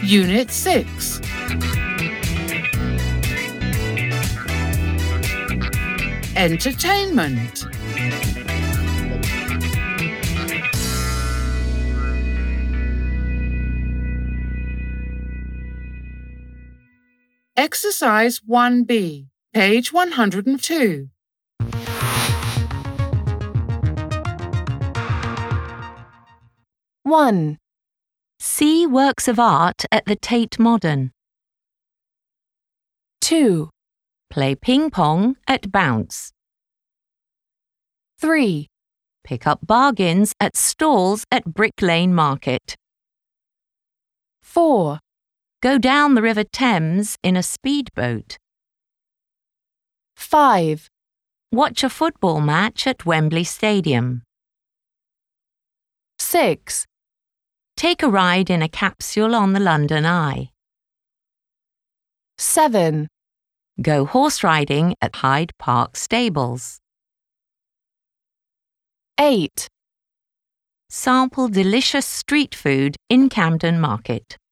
Unit 6. Entertainment. Exercise 1B, page 102. One. See works of art at the Tate Modern. 2. Play ping pong at Bounce. 3. Pick up bargains at stalls at Brick Lane Market. 4. Go down the River Thames in a speedboat. 5. Watch a football match at Wembley Stadium. 6. Take a ride in a capsule on the London Eye. 7. Go horse riding at Hyde Park Stables. 8. Sample delicious street food in Camden Market.